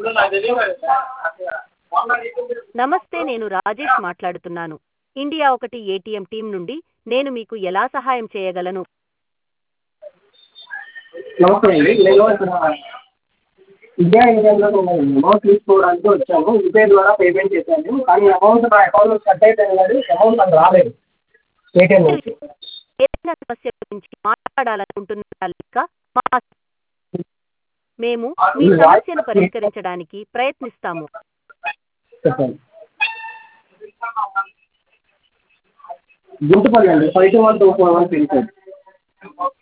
నమస్తే, నేను రాజేష్ మాట్లాడుతున్నాను. ఇండియా ఒకటి ఏటీఎం టీం నుండి. నేను మీకు ఎలా సహాయం చేయగలను? నమస్తే అండి. నేను ఇక్కడ ఇండియా ఏటీఎంలో అమౌంట్ తీసుకోవడానికి వచ్చాను. యూపీఐ ద్వారా పేమెంట్ చేశాను. కానీ అమౌంట్ నా అకౌంట్‌లో కట్ అయిపోయింది కానీ అమౌంట్ నాకు రాలేదు ఏటీఎం మీరు నుంచి. ఏదైనా సమస్య గురించి మాట్లాడాలనుకుంటున్నారా? లేక మా మేము మీ మీ వాయిస్ సమస్యను పరిష్కరించడానికి ప్రయత్నిస్తాము. చెప్పండి. గుంటుపల్లి అండి. 521241 పిన్ కోడ్.